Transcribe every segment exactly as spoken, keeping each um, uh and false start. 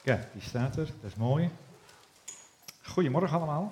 Ja, die staat er. Dat is mooi. Goedemorgen allemaal.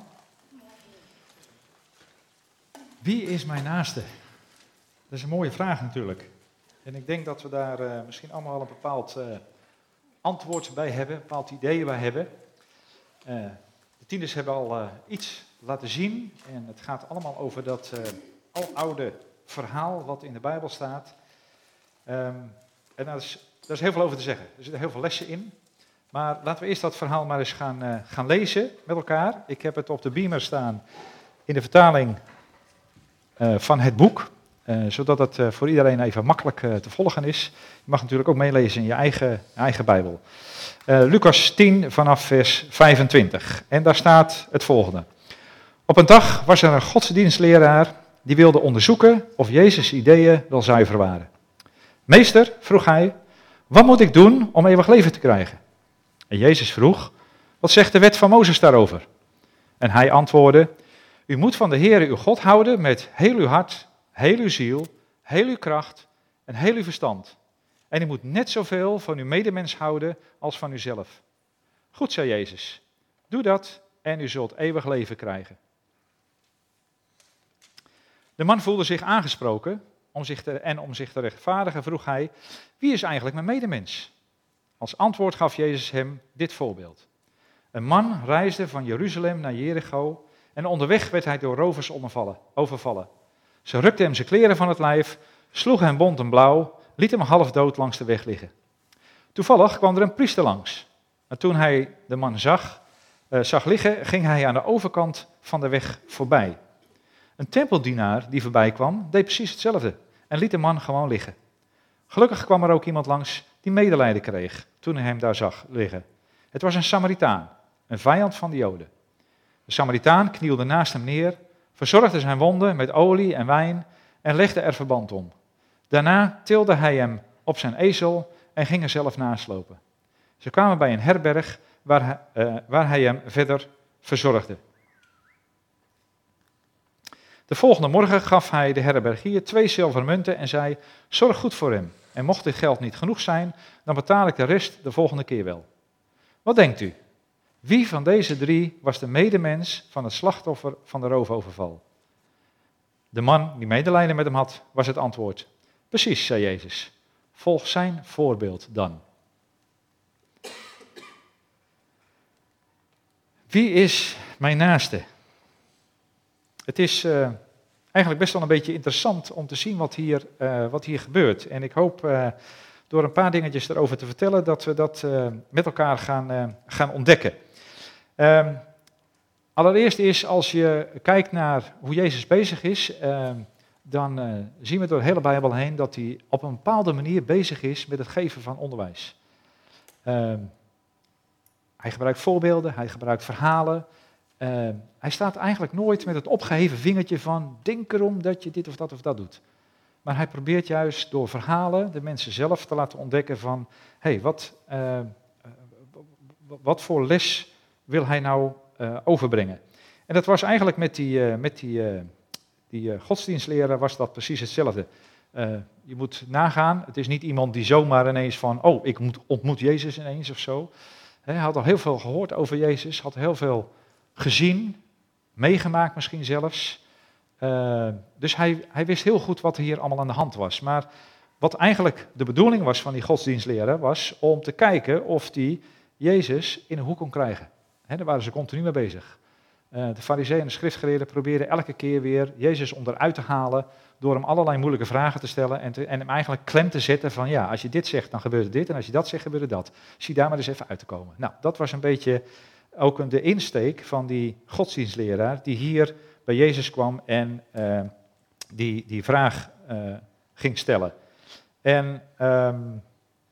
Wie is mijn naaste? Dat is een mooie vraag natuurlijk. En ik denk dat we daar uh, misschien allemaal wel een bepaald uh, antwoord bij hebben, een bepaald idee bij hebben. Uh, de tieners hebben al uh, iets laten zien. En het gaat allemaal over dat uh, aloude verhaal wat in de Bijbel staat. Um, en daar is, daar is heel veel over te zeggen. Er zitten heel veel lessen in. Maar laten we eerst dat verhaal maar eens gaan, uh, gaan lezen met elkaar. Ik heb het op de beamer staan in de vertaling uh, van het boek. Uh, zodat het uh, voor iedereen even makkelijk uh, te volgen is. Je mag natuurlijk ook meelezen in je eigen, je eigen Bijbel. Uh, Lucas tien vanaf vers vijfentwintig. En daar staat het volgende. Op een dag was er een godsdienstleraar die wilde onderzoeken of Jezus' ideeën wel zuiver waren. Meester, vroeg hij, wat moet ik doen om eeuwig leven te krijgen? En Jezus vroeg, wat zegt de wet van Mozes daarover? En hij antwoordde, u moet van de Heere uw God houden met heel uw hart, heel uw ziel, heel uw kracht en heel uw verstand. En u moet net zoveel van uw medemens houden als van uzelf. Goed, zei Jezus, doe dat en u zult eeuwig leven krijgen. De man voelde zich aangesproken om zich te, en om zich te rechtvaardigen vroeg hij, wie is eigenlijk mijn medemens? Als antwoord gaf Jezus hem dit voorbeeld. Een man reisde van Jeruzalem naar Jericho en onderweg werd hij door rovers overvallen. Ze rukten hem zijn kleren van het lijf, sloegen hem bont en blauw, lieten hem half dood langs de weg liggen. Toevallig kwam er een priester langs. En toen hij de man zag, uh, zag liggen, ging hij aan de overkant van de weg voorbij. Een tempeldienaar die voorbij kwam, deed precies hetzelfde en liet de man gewoon liggen. Gelukkig kwam er ook iemand langs die medelijden kreeg toen hij hem daar zag liggen. Het was een Samaritaan, een vijand van de Joden. De Samaritaan knielde naast hem neer, verzorgde zijn wonden met olie en wijn en legde er verband om. Daarna tilde hij hem op zijn ezel en ging er zelf naast lopen. Ze kwamen bij een herberg waar hij, uh, waar hij hem verder verzorgde. De volgende morgen gaf hij de herbergier twee zilveren munten en zei, zorg goed voor hem. En mocht dit geld niet genoeg zijn, dan betaal ik de rest de volgende keer wel. Wat denkt u? Wie van deze drie was de medemens van het slachtoffer van de roofoverval? De man die medelijden met hem had, was het antwoord. Precies, zei Jezus. Volg zijn voorbeeld dan. Wie is mijn naaste? Het is uh, eigenlijk best wel een beetje interessant om te zien wat hier, uh, wat hier gebeurt. En ik hoop uh, door een paar dingetjes erover te vertellen dat we dat uh, met elkaar gaan, uh, gaan ontdekken. Uh, allereerst is, als je kijkt naar hoe Jezus bezig is, uh, dan uh, zien we door de hele Bijbel heen dat hij op een bepaalde manier bezig is met het geven van onderwijs. Uh, hij gebruikt voorbeelden, hij gebruikt verhalen. Uh, hij staat eigenlijk nooit met het opgeheven vingertje van, denk erom dat je dit of dat of dat doet. Maar hij probeert juist door verhalen de mensen zelf te laten ontdekken van, hé, hey, wat, uh, wat voor les wil hij nou uh, overbrengen? En dat was eigenlijk met die, uh, met die, uh, die uh, godsdienstleraar was dat precies hetzelfde. Uh, je moet nagaan, het is niet iemand die zomaar ineens van, oh, ik moet, ontmoet Jezus ineens of zo. Hij had al heel veel gehoord over Jezus, had heel veel gezien, meegemaakt misschien zelfs. Uh, dus hij, hij wist heel goed wat er hier allemaal aan de hand was. Maar wat eigenlijk de bedoeling was van die godsdienstleraar, was om te kijken of die Jezus in een hoek kon krijgen. He, daar waren ze continu mee bezig. Uh, de farizeeën en de schriftgeleerden probeerden elke keer weer Jezus onderuit te halen door hem allerlei moeilijke vragen te stellen en, te, en hem eigenlijk klem te zetten van ja, als je dit zegt, dan gebeurt er dit en als je dat zegt, gebeurt er dat. Zie daar maar eens even uit te komen. Nou, dat was een beetje ook de insteek van die godsdienstleraar die hier bij Jezus kwam en uh, die, die vraag uh, ging stellen. En um,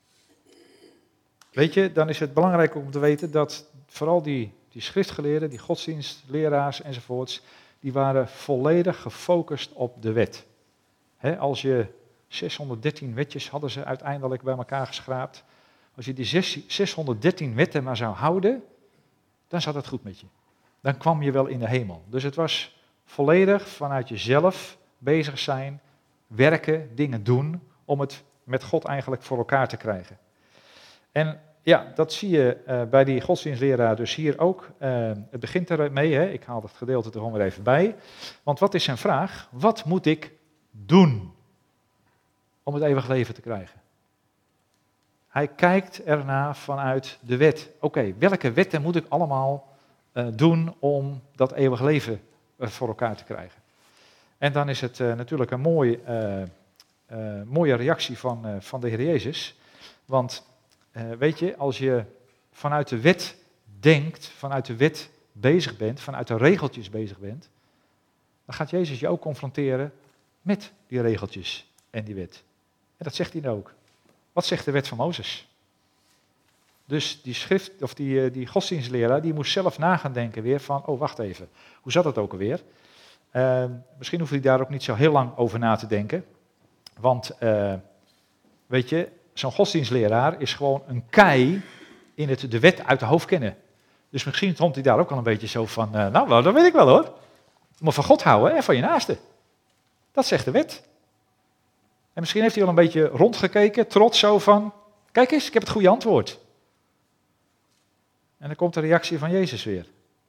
weet je, dan is het belangrijk om te weten dat vooral die, die schriftgeleerden, die godsdienstleraars enzovoorts, die waren volledig gefocust op de wet. He, als je zeshonderddertien wetjes hadden ze uiteindelijk bij elkaar geschraapt. Als je die zeshonderddertien wetten maar zou houden, dan zat het goed met je. Dan kwam je wel in de hemel. Dus het was volledig vanuit jezelf bezig zijn, werken, dingen doen, om het met God eigenlijk voor elkaar te krijgen. En ja, dat zie je uh, bij die godsdienstleraar dus hier ook. Uh, het begint ermee, hè? Ik haal het gedeelte er gewoon weer even bij. Want wat is zijn vraag? Wat moet ik doen om het eeuwig leven te krijgen? Hij kijkt ernaar vanuit de wet. Oké, okay, welke wetten moet ik allemaal uh, doen om dat eeuwig leven uh, voor elkaar te krijgen? En dan is het uh, natuurlijk een mooi, uh, uh, mooie reactie van, uh, van de Heer Jezus. Want uh, weet je, als je vanuit de wet denkt, vanuit de wet bezig bent, vanuit de regeltjes bezig bent, dan gaat Jezus je ook confronteren met die regeltjes en die wet. En dat zegt hij dan ook. Wat zegt de wet van Mozes? Dus die schrift, of die, die godsdienstleraar, die moest zelf na gaan denken weer van, oh wacht even, hoe zat het ook alweer? Uh, misschien hoef je daar ook niet zo heel lang over na te denken. Want, uh, weet je, zo'n godsdienstleraar is gewoon een kei in het de wet uit de hoofd kennen. Dus misschien stond hij daar ook al een beetje zo van, uh, nou, dat weet ik wel hoor. Je moet van God houden en van je naaste. Dat zegt de wet. En misschien heeft hij al een beetje rondgekeken, trots zo van, kijk eens, ik heb het goede antwoord. En dan komt de reactie van Jezus weer.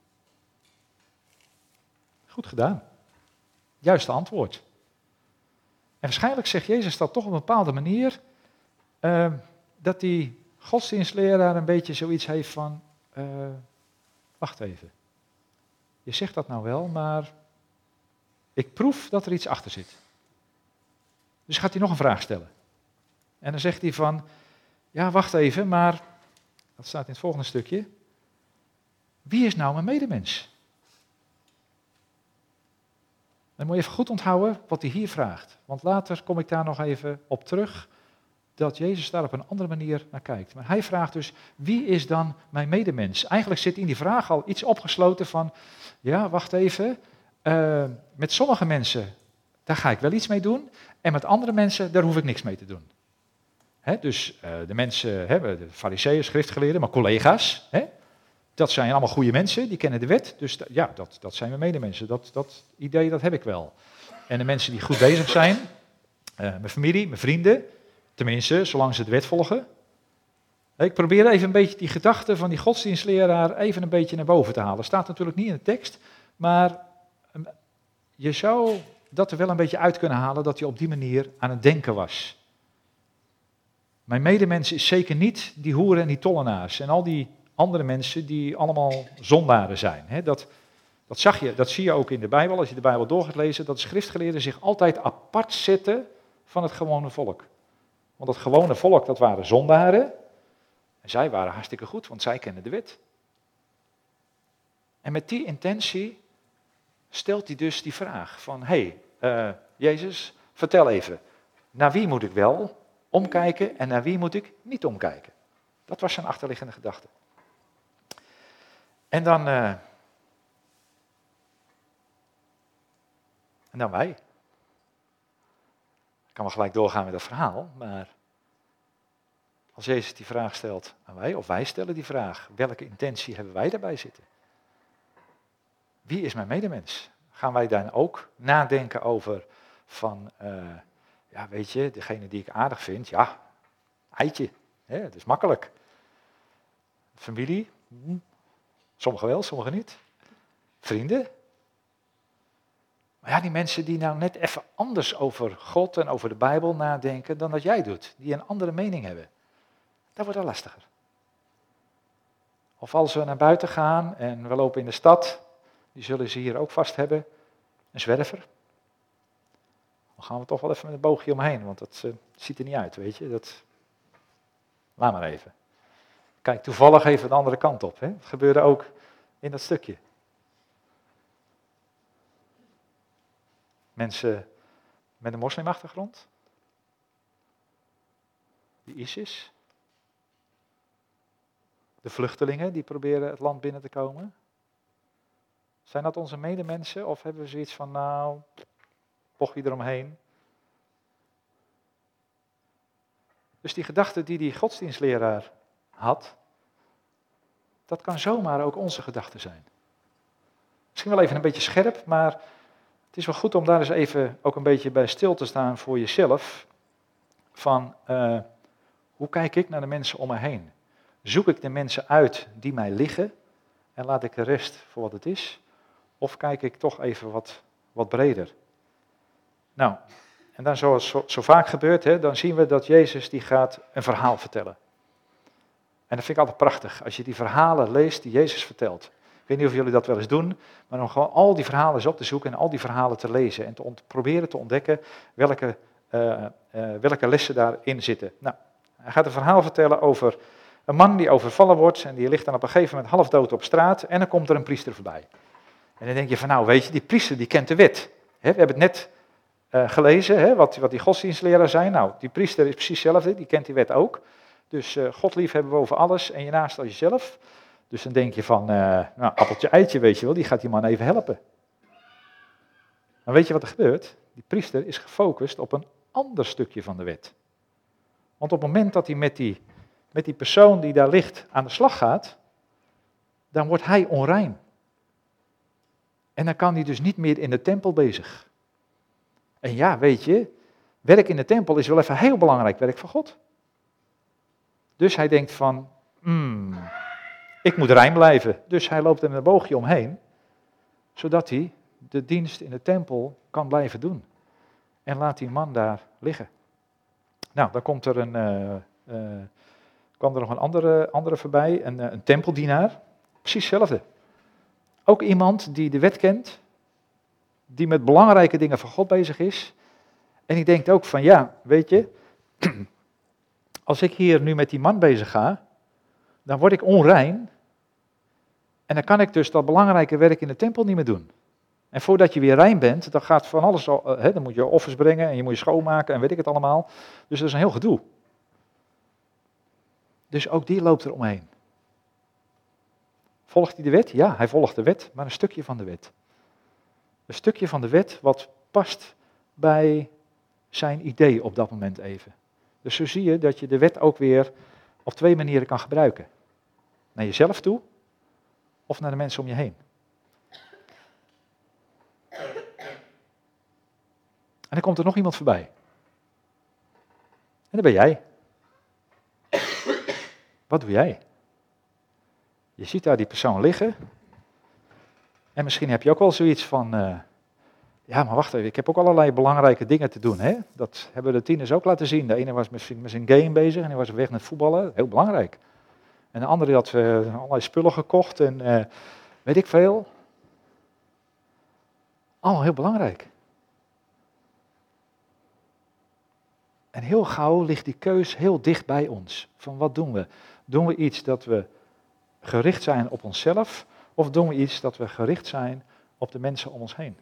Goed gedaan. Juiste antwoord. En waarschijnlijk zegt Jezus dat toch op een bepaalde manier, uh, dat die godsdienstleraar een beetje zoiets heeft van, uh, wacht even. Je zegt dat nou wel, maar ik proef dat er iets achter zit. Dus gaat hij nog een vraag stellen. En dan zegt hij van, ja wacht even, maar, dat staat in het volgende stukje, wie is nou mijn medemens? Dan moet je even goed onthouden wat hij hier vraagt. Want later kom ik daar nog even op terug, dat Jezus daar op een andere manier naar kijkt. Maar hij vraagt dus, wie is dan mijn medemens? Eigenlijk zit in die vraag al iets opgesloten van, ja wacht even, uh, met sommige mensen, daar ga ik wel iets mee doen. En met andere mensen, daar hoef ik niks mee te doen. He, dus uh, de mensen, he, de fariseeën, schriftgeleerden, maar collega's, he, dat zijn allemaal goede mensen, die kennen de wet. Dus d- ja, dat, dat zijn mijn medemensen. Dat, dat idee, dat heb ik wel. En de mensen die goed bezig zijn, uh, mijn familie, mijn vrienden, tenminste, zolang ze de wet volgen. Ik probeer even een beetje die gedachte van die godsdienstleraar even een beetje naar boven te halen. Staat natuurlijk niet in de tekst, maar um, je zou dat er wel een beetje uit kunnen halen dat hij op die manier aan het denken was. Mijn medemens is zeker niet die hoeren en die tollenaars en al die andere mensen die allemaal zondaren zijn. He, dat, dat, zag je, dat zie je ook in de Bijbel, als je de Bijbel door gaat lezen, dat de schriftgeleerden zich altijd apart zetten van het gewone volk. Want het gewone volk, dat waren zondaren en zij waren hartstikke goed, want zij kennen de wet. En met die intentie stelt hij dus die vraag van, hé, hey, uh, Jezus, vertel even, naar wie moet ik wel omkijken en naar wie moet ik niet omkijken? Dat was zijn achterliggende gedachte. En dan, uh, en dan wij. Ik kan wel gelijk doorgaan met het verhaal, maar als Jezus die vraag stelt aan wij, of wij stellen die vraag, welke intentie hebben wij daarbij zitten? Wie is mijn medemens? Gaan wij dan ook nadenken over van, uh, ja weet je, degene die ik aardig vind, ja, eitje, hè, het is makkelijk. Familie, hm. Sommigen wel, sommigen niet. Vrienden. Maar ja, die mensen die nou net even anders over God en over de Bijbel nadenken dan dat jij doet, die een andere mening hebben, dat wordt al lastiger. Of als we naar buiten gaan en we lopen in de stad, die zullen ze hier ook vast hebben, een zwerver. Dan gaan we toch wel even met een boogje omheen, want dat uh, ziet er niet uit, weet je. Dat... Laat maar even. Kijk toevallig even de andere kant op. Hè. Dat gebeurde ook in dat stukje. Mensen met een moslimachtergrond. Die ISIS. De vluchtelingen die proberen het land binnen te komen. Zijn dat onze medemensen of hebben we zoiets van, nou, bochtje eromheen? Dus die gedachte die die godsdienstleraar had, dat kan zomaar ook onze gedachte zijn. Misschien wel even een beetje scherp, maar het is wel goed om daar eens even ook een beetje bij stil te staan voor jezelf. Van, uh, hoe kijk ik naar de mensen om me heen? Zoek ik de mensen uit die mij liggen en laat ik de rest voor wat het is? Of kijk ik toch even wat, wat breder? Nou, en dan zoals zo, zo vaak gebeurt, hè, dan zien we dat Jezus die gaat een verhaal vertellen. En dat vind ik altijd prachtig, als je die verhalen leest die Jezus vertelt. Ik weet niet of jullie dat wel eens doen, maar om gewoon al die verhalen eens op te zoeken en al die verhalen te lezen. En te ont- proberen te ontdekken welke, uh, uh, welke lessen daarin zitten. Nou, hij gaat een verhaal vertellen over een man die overvallen wordt en die ligt dan op een gegeven moment half dood op straat. En dan komt er een priester voorbij. En dan denk je van nou weet je, die priester die kent de wet. He, we hebben het net uh, gelezen, he, wat, wat die godsdienstleraar zei. Nou, die priester is precies hetzelfde, die kent die wet ook. Dus uh, God lief hebben boven alles en je naast als jezelf. Dus dan denk je van, uh, nou, appeltje eitje weet je wel, die gaat die man even helpen. Maar weet je wat er gebeurt? Die priester is gefocust op een ander stukje van de wet. Want op het moment dat hij met die, met die persoon die daar ligt aan de slag gaat, dan wordt hij onrein. En dan kan hij dus niet meer in de tempel bezig. En ja, weet je, werk in de tempel is wel even heel belangrijk, werk van God. Dus hij denkt van, hmm, ik moet rein blijven. Dus hij loopt er een boogje omheen, zodat hij de dienst in de tempel kan blijven doen. En laat die man daar liggen. Nou, dan komt er een, uh, uh, kwam er nog een andere, andere voorbij, een, uh, een tempeldienaar. Precies hetzelfde. Ook iemand die de wet kent, die met belangrijke dingen van God bezig is. En die denkt ook van, ja, weet je, als ik hier nu met die man bezig ga, dan word ik onrein. En dan kan ik dus dat belangrijke werk in de tempel niet meer doen. En voordat je weer rein bent, dan gaat van alles al, hè, dan moet je offers brengen en je moet je schoonmaken en weet ik het allemaal. Dus dat is een heel gedoe. Dus ook die loopt er omheen. Volgt hij de wet? Ja, hij volgt de wet, maar een stukje van de wet. Een stukje van de wet wat past bij zijn idee op dat moment even. Dus zo zie je dat je de wet ook weer op twee manieren kan gebruiken. Naar jezelf toe of naar de mensen om je heen. En dan komt er nog iemand voorbij. En dat ben jij. Wat doe jij? Je ziet daar die persoon liggen. En misschien heb je ook wel zoiets van, uh, ja maar wacht even, ik heb ook allerlei belangrijke dingen te doen. Hè? Dat hebben de tieners ook laten zien. De ene was misschien met zijn game bezig en die was op weg naar het voetballen. Heel belangrijk. En de andere had uh, allerlei spullen gekocht en uh, weet ik veel. Allemaal heel belangrijk. En heel gauw ligt die keus heel dicht bij ons. Van wat doen we? Doen we iets dat we gericht zijn op onszelf? Of doen we iets dat we gericht zijn op de mensen om ons heen?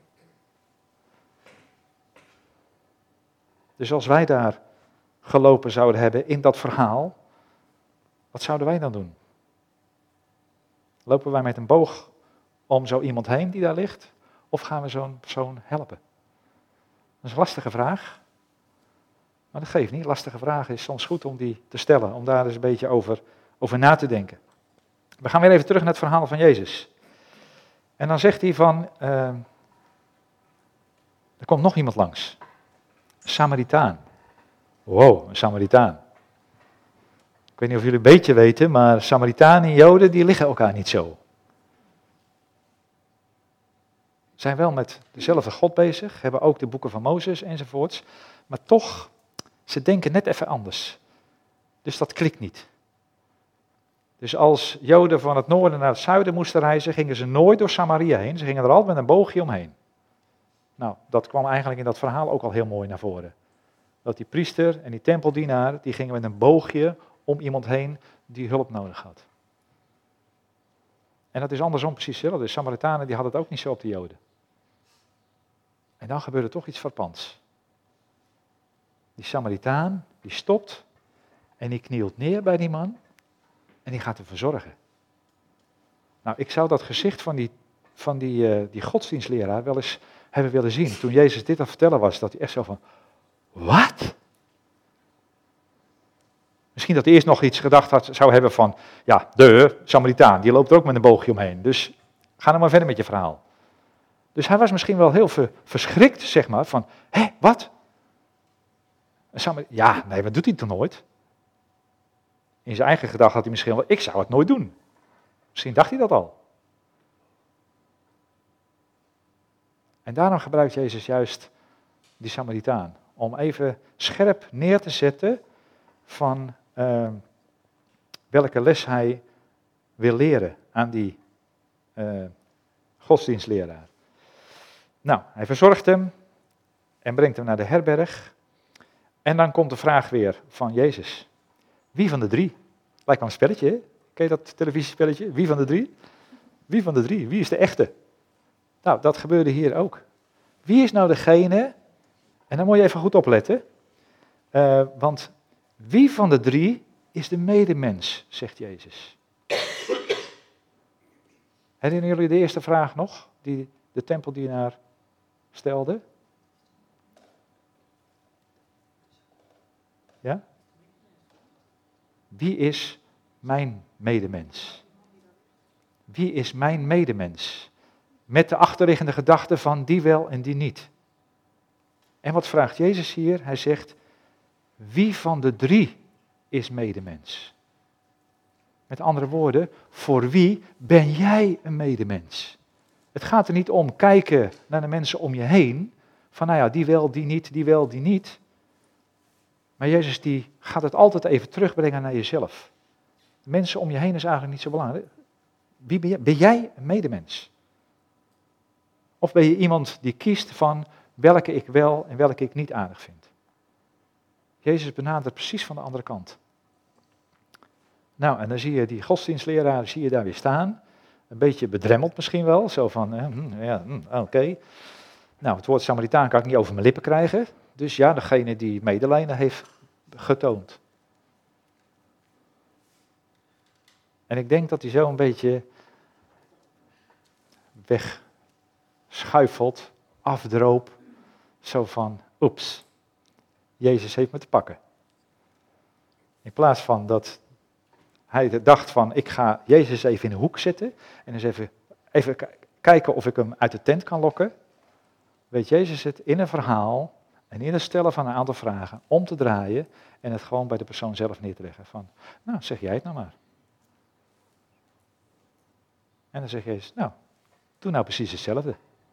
Dus als wij daar gelopen zouden hebben in dat verhaal, wat zouden wij dan doen? Lopen wij met een boog om zo iemand heen die daar ligt? Of gaan we zo'n persoon helpen? Dat is een lastige vraag. Maar dat geeft niet. Lastige vraag is soms goed om die te stellen. Om daar eens een beetje over, over na te denken. We gaan weer even terug naar het verhaal van Jezus. En dan zegt hij van, uh, er komt nog iemand langs. Een Samaritaan. Wow, een Samaritaan. Ik weet niet of jullie een beetje weten, maar Samaritanen en Joden die liggen elkaar niet zo. Zijn wel met dezelfde God bezig, hebben ook de boeken van Mozes enzovoorts. Maar toch, ze denken net even anders. Dus dat klikt niet. Dus als Joden van het noorden naar het zuiden moesten reizen, gingen ze nooit door Samaria heen. Ze gingen er altijd met een boogje omheen. Nou, dat kwam eigenlijk in dat verhaal ook al heel mooi naar voren. Dat die priester en die tempeldienaar, die gingen met een boogje om iemand heen die hulp nodig had. En dat is andersom precies hetzelfde. De Samaritanen die hadden het ook niet zo op de Joden. En dan gebeurde toch iets verpants. Die Samaritaan, die stopt en die knielt neer bij die man en die gaat hem verzorgen. Nou, ik zou dat gezicht van die, van die, uh, die godsdienstleraar wel eens hebben willen zien. Toen Jezus dit aan het vertellen was, dat hij echt zo van, wat? Misschien dat hij eerst nog iets gedacht had, zou hebben van, ja, de Samaritaan, die loopt er ook met een boogje omheen. Dus ga nou maar verder met je verhaal. Dus hij was misschien wel heel ver, verschrikt, zeg maar, van, hé, wat? Een Samar- ja, nee, wat doet hij toch nooit? In zijn eigen gedachte had hij misschien wel, ik zou het nooit doen. Misschien dacht hij dat al. En daarom gebruikt Jezus juist die Samaritaan. Om even scherp neer te zetten van uh, welke les hij wil leren aan die uh, godsdienstleraar. Nou, hij verzorgt hem en brengt hem naar de herberg. En dan komt de vraag weer van Jezus. Wie van de drie? Lijkt wel een spelletje, hè? Ken je dat televisiespelletje? Wie van de drie? Wie van de drie? Wie is de echte? Nou, dat gebeurde hier ook. Wie is nou degene, en dan moet je even goed opletten, uh, want wie van de drie is de medemens, zegt Jezus. Herinneren jullie de eerste vraag nog, die de tempeldienaar stelde? Ja? Wie is mijn medemens? Wie is mijn medemens? Met de achterliggende gedachte van die wel en die niet. En wat vraagt Jezus hier? Hij zegt, wie van de drie is medemens? Met andere woorden, voor wie ben jij een medemens? Het gaat er niet om kijken naar de mensen om je heen, van nou ja, die wel, die niet, die wel, die niet. Maar Jezus die gaat het altijd even terugbrengen naar jezelf. De mensen om je heen is eigenlijk niet zo belangrijk. Wie ben jij? Ben jij een medemens? Of ben je iemand die kiest van welke ik wel en welke ik niet aardig vind? Jezus benadert precies van de andere kant. Nou, en dan zie je die godsdienstleraar, zie je daar weer staan. Een beetje bedremmeld misschien wel, zo van, eh, hm, ja, hm, oké. Okay. Nou, het woord Samaritaan kan ik niet over mijn lippen krijgen. Dus ja, degene die medelijden heeft getoond. En ik denk dat hij zo een beetje wegschuifelt, afdroop, zo van, oeps, Jezus heeft me te pakken. In plaats van dat hij dacht van, ik ga Jezus even in de hoek zetten en eens even, even kijken of ik hem uit de tent kan lokken, weet Jezus het in een verhaal en in het stellen van een aantal vragen om te draaien en het gewoon bij de persoon zelf neer te leggen. Van, nou, zeg jij het nou maar. En dan zegt Jezus, nou, doe nou precies hetzelfde.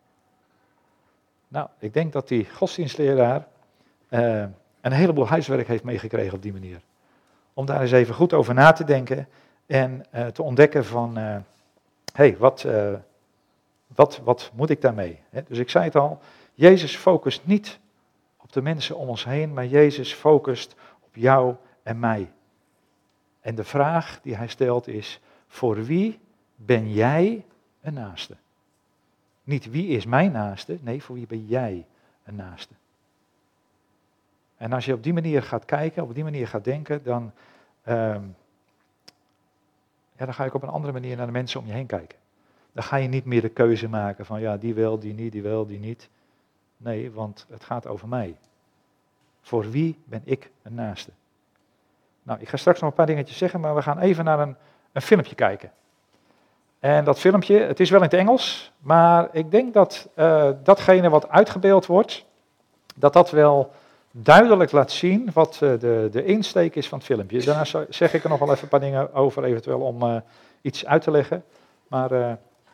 Nou, ik denk dat die godsdienstleraar uh, een heleboel huiswerk heeft meegekregen op die manier. Om daar eens even goed over na te denken en uh, te ontdekken van, hé, uh, hey, wat, uh, wat, wat moet ik daarmee? He, dus ik zei het al, Jezus focust niet op de mensen om ons heen, maar Jezus focust op jou en mij. En de vraag die hij stelt is, voor wie ben jij een naaste? Niet wie is mijn naaste, nee, voor wie ben jij een naaste? En als je op die manier gaat kijken, op die manier gaat denken, dan, um, ja, dan ga je op een andere manier naar de mensen om je heen kijken. Dan ga je niet meer de keuze maken van ja, die wel, die niet, die wel, die niet. Nee, want het gaat over mij. Voor wie ben ik een naaste? Nou, ik ga straks nog een paar dingetjes zeggen, maar we gaan even naar een, een filmpje kijken. En dat filmpje, het is wel in het Engels, maar ik denk dat uh, datgene wat uitgebeeld wordt, dat dat wel duidelijk laat zien wat uh, de, de insteek is van het filmpje. Daarna zeg ik er nog wel even een paar dingen over, eventueel om uh, iets uit te leggen. Maar uh,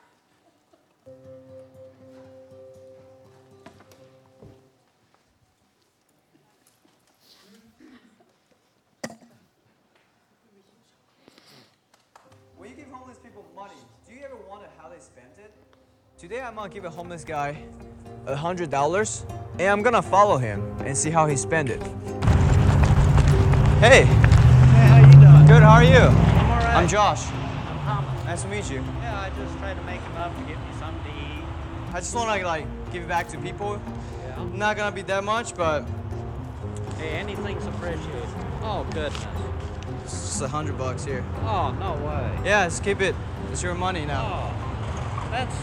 today I'm gonna give a homeless guy a hundred dollars, and I'm gonna follow him and see how he spend it. Hey. Hey, how you doing? Good. How are you? I'm all right. I'm Josh. I'm Thomas. Nice to meet you. Yeah, I just tried to make him up to get me something to eat. I just wanna like give it back to people. Yeah. Not gonna be that much, but Hey, anything's appreciated. Oh goodness. it's just a hundred bucks here. Oh no way. Yeah, just keep it. It's your money now. Oh, that's.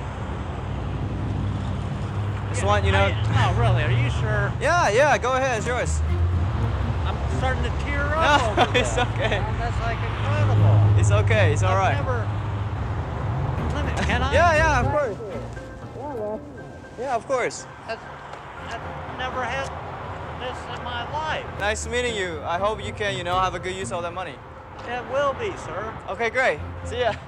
Just Yeah, want you know. I- no, really. Are you sure? Yeah, yeah. Go ahead. It's yours. I'm starting to tear up No, over it's that. okay. Man, that's like incredible. It's okay. It's all I've right. Never. Let me- Can I? Yeah, yeah. Of course. Yeah, of course. That's, I've never had this in my life. Nice meeting you. I hope you can, you know, have a good use of that money. It will be, sir. Okay, great. See ya.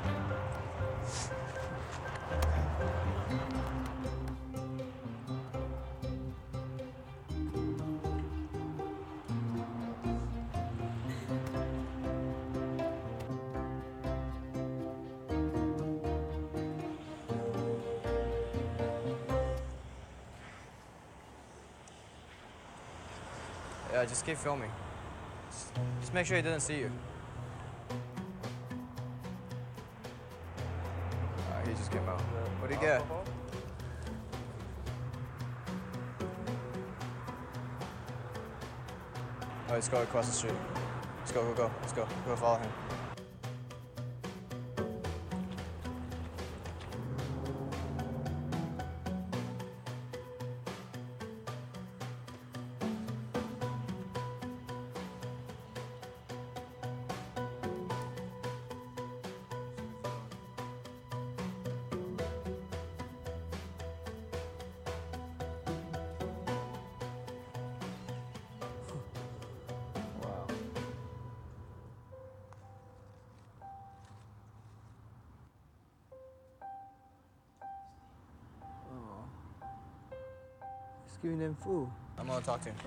Yeah, just keep filming. Just, just make sure he doesn't see you. Alright, he just came out. What'd he get? Alright, let's go across the street. Let's go, go, go. Let's go. Go follow him. Giving them food. I'm gonna talk to him.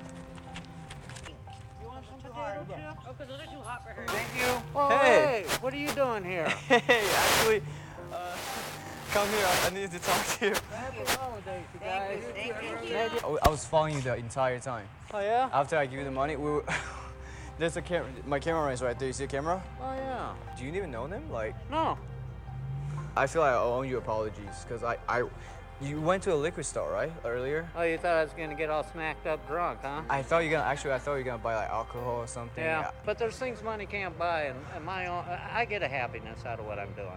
You want some potato chips? Oh, because those are too hot for her. Thank you. Oh, Hey. hey, what are you doing here? Hey, actually, uh, come here. I, I need to talk to you. Happy holidays, you guys. Thank you. I w- I was following you the entire time. Oh, yeah? After I give you the money, we were there's a camera. My camera is right there. You see the camera? Oh, yeah. Do you even know them? Like, No. I feel like I owe you apologies because I, I, you went to a liquor store, right, earlier? Oh, you thought I was going to get all smacked up drunk, huh? I thought you're gonna actually. I thought you were gonna buy like alcohol or something. Yeah, but there's things money can't buy, and, and my own, I get a happiness out of what I'm doing.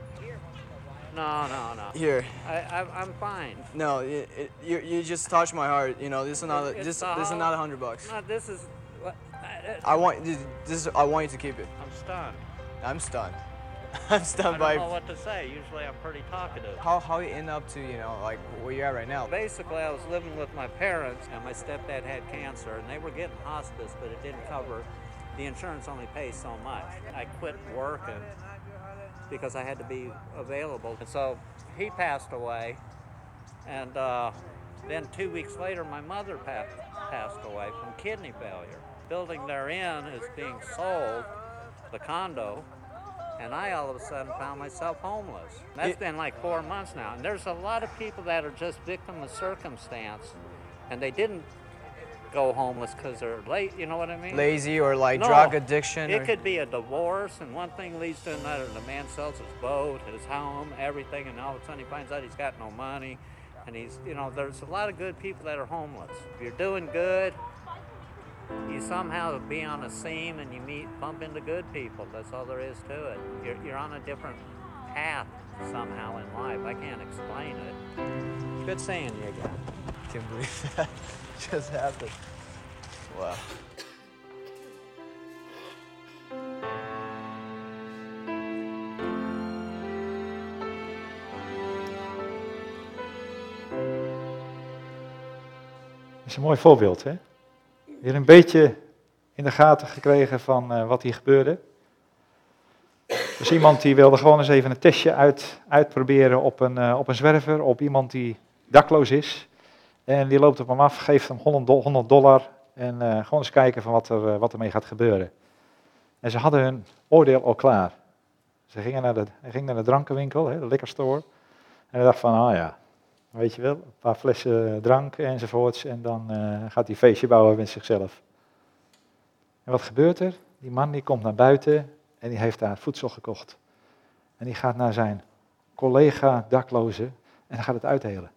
No, no, no. Here. I, I, I'm fine. No, it, it, you you just touched my heart. You know, this is another. It's This the this is hol- another hundred bucks. No, this is. What, I, I want this. this is, I want you to keep it. I'm stunned. I'm stunned. I'm I stunned don't by. know what to say. Usually I'm pretty talkative. How how you end up to you know like where you're at right now? Basically, I was living with my parents, and my stepdad had cancer, and they were getting hospice, but it didn't cover. The insurance only pays so much. I quit working because I had to be available. And so he passed away, and uh, then two weeks later, my mother pa- passed away from kidney failure. Building they're in is being sold, the condo, and I all of a sudden found myself homeless. That's It- been like four months now. And there's a lot of people that are just victim of circumstance, and they didn't go homeless because they're late, you know what I mean? Lazy or like No, drug addiction? It or- could be a divorce, and one thing leads to another. The man sells his boat, his home, everything, and all of a sudden he finds out he's got no money. And he's, you know, there's a lot of good people that are homeless. If you're doing good, you somehow be on a seam and you meet, bump into good people. That's all there is to it. You're, you're on a different path somehow in life. I can't explain it. Good seeing you again. Can't believe that just happened. Wow. Dat is een mooi voorbeeld, hè? Weer een beetje in de gaten gekregen van uh, wat hier gebeurde. Dus iemand die wilde gewoon eens even een testje uit, uitproberen op een, uh, op een zwerver, op iemand die dakloos is. En die loopt op hem af, geeft hem honderd dollar en uh, gewoon eens kijken van wat er uh, wat ermee gaat gebeuren. En ze hadden hun oordeel al klaar. Ze gingen naar de, hij ging naar de drankenwinkel, hè, de liquor store. En hij dacht van, ah ja, weet je wel, een paar flessen drank enzovoorts. En dan uh, gaat hij een feestje bouwen met zichzelf. En wat gebeurt er? Die man die komt naar buiten en die heeft daar voedsel gekocht. En die gaat naar zijn collega dakloze en dan gaat het uitdelen.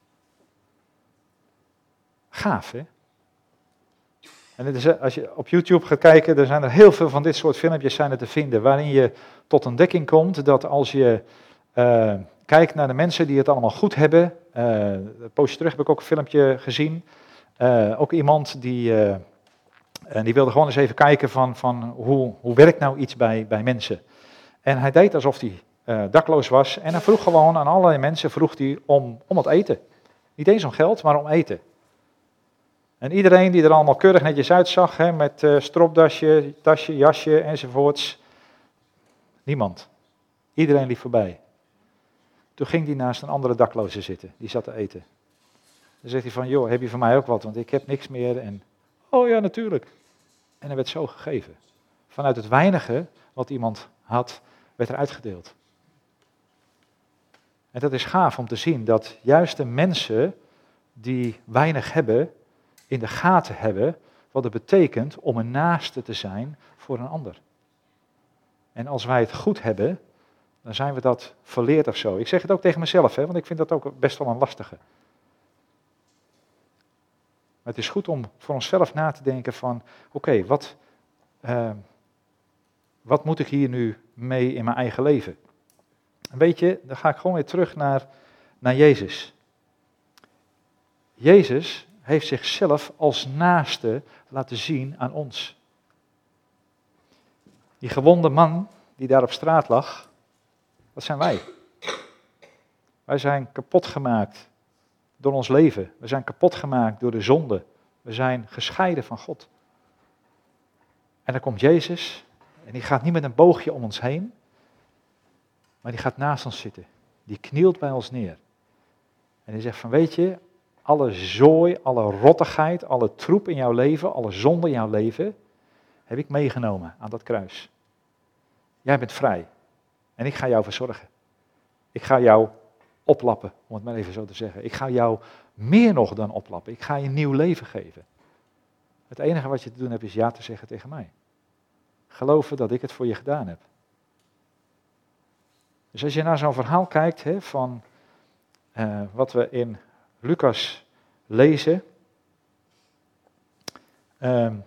Gaaf, hè? En het is, als je op YouTube gaat kijken, er zijn er heel veel van dit soort filmpjes zijn er te vinden, waarin je tot ontdekking komt dat als je uh, kijkt naar de mensen die het allemaal goed hebben, uh, een poosje terug heb ik ook een filmpje gezien, uh, ook iemand die, uh, en die wilde gewoon eens even kijken van, van hoe, hoe werkt nou iets bij, bij mensen. En hij deed alsof hij uh, dakloos was en hij vroeg gewoon aan allerlei mensen vroeg hij om, om het eten. Niet eens om geld, maar om eten. En iedereen die er allemaal keurig netjes uitzag, hè, met uh, stropdasje, tasje, jasje enzovoorts. Niemand. Iedereen liep voorbij. Toen ging hij naast een andere dakloze zitten, die zat te eten. Dan zegt hij van, joh, heb je voor mij ook wat, want ik heb niks meer. En, oh ja, natuurlijk. En er werd zo gegeven. Vanuit het weinige wat iemand had, werd er uitgedeeld. En dat is gaaf om te zien dat juist de mensen die weinig hebben, in de gaten hebben wat het betekent om een naaste te zijn voor een ander. En als wij het goed hebben, dan zijn we dat verleerd of zo. Ik zeg het ook tegen mezelf, hè, want ik vind dat ook best wel een lastige. Maar het is goed om voor onszelf na te denken van, oké, okay, wat, uh, wat moet ik hier nu mee in mijn eigen leven? En weet je, dan ga ik gewoon weer terug naar, naar Jezus. Jezus heeft zichzelf als naaste laten zien aan ons. Die gewonde man die daar op straat lag, dat zijn wij. Wij zijn kapot gemaakt door ons leven. We zijn kapot gemaakt door de zonde. We zijn gescheiden van God. En dan komt Jezus en die gaat niet met een boogje om ons heen, maar die gaat naast ons zitten. Die knielt bij ons neer. En die zegt van, weet je, alle zooi, alle rottigheid, alle troep in jouw leven, alle zonde in jouw leven, heb ik meegenomen aan dat kruis. Jij bent vrij. En ik ga jou verzorgen. Ik ga jou oplappen, om het maar even zo te zeggen. Ik ga jou meer nog dan oplappen. Ik ga je een nieuw leven geven. Het enige wat je te doen hebt is ja te zeggen tegen mij. Geloven dat ik het voor je gedaan heb. Dus als je naar zo'n verhaal kijkt, hè, van uh, wat we in Lucas lezen, um,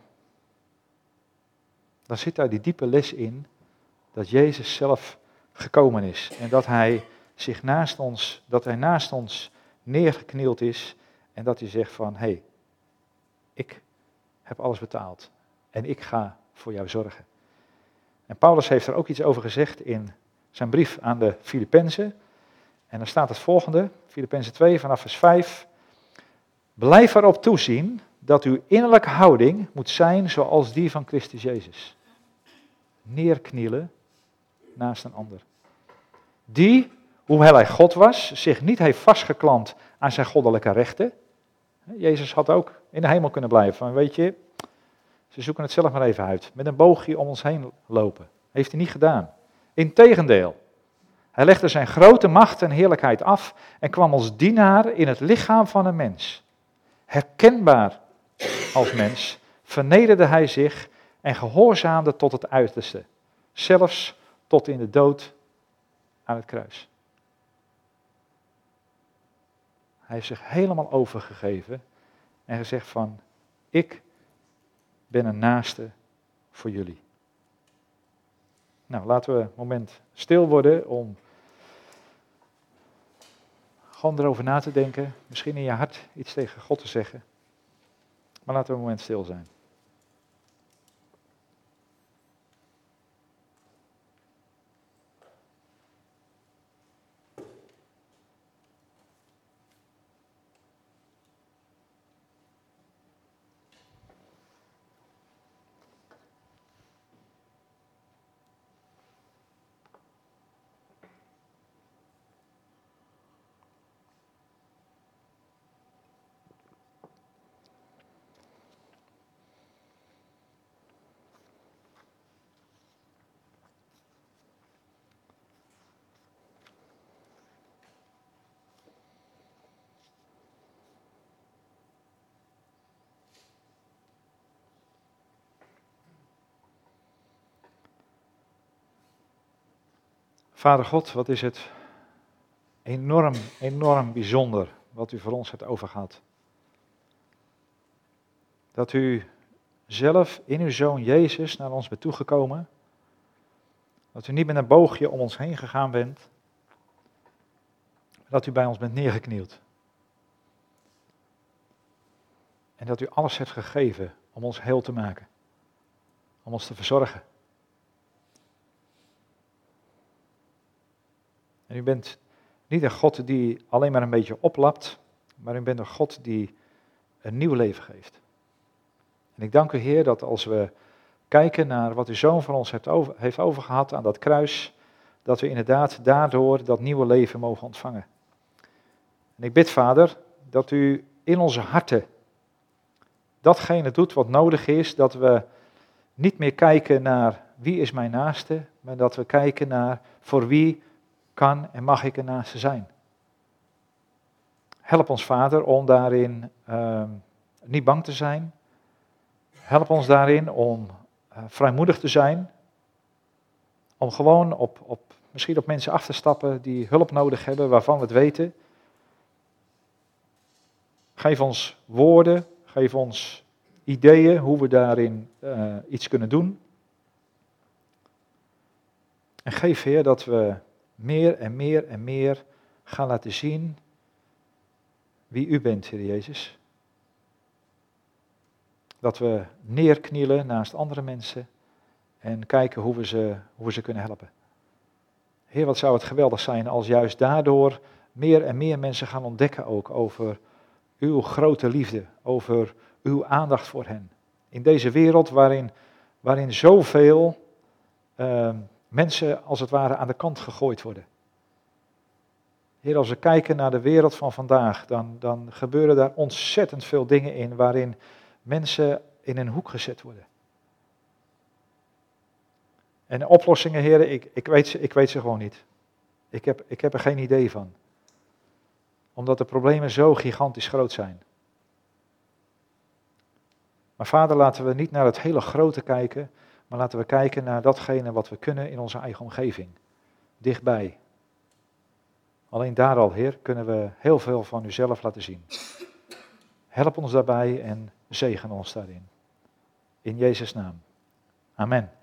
dan zit daar die diepe les in dat Jezus zelf gekomen is en dat hij zich naast ons, dat hij naast ons neergeknield is en dat hij zegt van, hé, hey, ik heb alles betaald en ik ga voor jou zorgen. En Paulus heeft er ook iets over gezegd in zijn brief aan de Filippenzen. En dan staat het volgende, Filippenzen twee vanaf vers vijf. Blijf erop toezien dat uw innerlijke houding moet zijn zoals die van Christus Jezus. Neerknielen naast een ander. Die, hoewel hij God was, zich niet heeft vastgeklampt aan zijn goddelijke rechten. Jezus had ook in de hemel kunnen blijven. Van, weet je, ze zoeken het zelf maar even uit. Met een boogje om ons heen lopen. Heeft hij niet gedaan. Integendeel. Hij legde zijn grote macht en heerlijkheid af en kwam als dienaar in het lichaam van een mens. Herkenbaar als mens vernederde hij zich en gehoorzaamde tot het uiterste. Zelfs tot in de dood aan het kruis. Hij heeft zich helemaal overgegeven en gezegd van, ik ben een naaste voor jullie. Nou, laten we een moment stil worden om gewoon erover na te denken. Misschien in je hart iets tegen God te zeggen. Maar laten we een moment stil zijn. Vader God, wat is het enorm, enorm bijzonder wat u voor ons hebt overgehad. Dat u zelf in uw Zoon Jezus naar ons bent toegekomen. Dat u niet met een boogje om ons heen gegaan bent. Dat u bij ons bent neergeknield. En dat u alles hebt gegeven om ons heel te maken. Om ons te verzorgen. En u bent niet een God die alleen maar een beetje oplapt, maar u bent een God die een nieuw leven geeft. En ik dank u, Heer, dat als we kijken naar wat uw Zoon van ons heeft, over, heeft overgehad aan dat kruis, dat we inderdaad daardoor dat nieuwe leven mogen ontvangen. En ik bid, Vader, dat u in onze harten datgene doet wat nodig is, dat we niet meer kijken naar wie is mijn naaste, maar dat we kijken naar voor wie kan en mag ik een naaste zijn. Help ons, Vader, om daarin uh, niet bang te zijn. Help ons daarin om uh, vrijmoedig te zijn. Om gewoon op, op, misschien op mensen af te stappen die hulp nodig hebben, waarvan we het weten. Geef ons woorden, geef ons ideeën hoe we daarin uh, iets kunnen doen. En geef, Heer, dat we meer en meer en meer gaan laten zien wie u bent, Heer Jezus. Dat we neerknielen naast andere mensen en kijken hoe we ze, hoe we ze kunnen helpen. Heer, wat zou het geweldig zijn als juist daardoor meer en meer mensen gaan ontdekken ook over uw grote liefde, over uw aandacht voor hen. In deze wereld waarin, waarin zoveel uh, mensen als het ware aan de kant gegooid worden. Heer, als we kijken naar de wereld van vandaag, dan, dan gebeuren daar ontzettend veel dingen in waarin mensen in een hoek gezet worden. En de oplossingen, Heer, ik, ik, weet ze, ik weet ze gewoon niet. Ik heb, ik heb er geen idee van. Omdat de problemen zo gigantisch groot zijn. Maar Vader, laten we niet naar het hele grote kijken, maar laten we kijken naar datgene wat we kunnen in onze eigen omgeving. Dichtbij. Alleen daar al, Heer, kunnen we heel veel van uzelf laten zien. Help ons daarbij en zegen ons daarin. In Jezus' naam. Amen.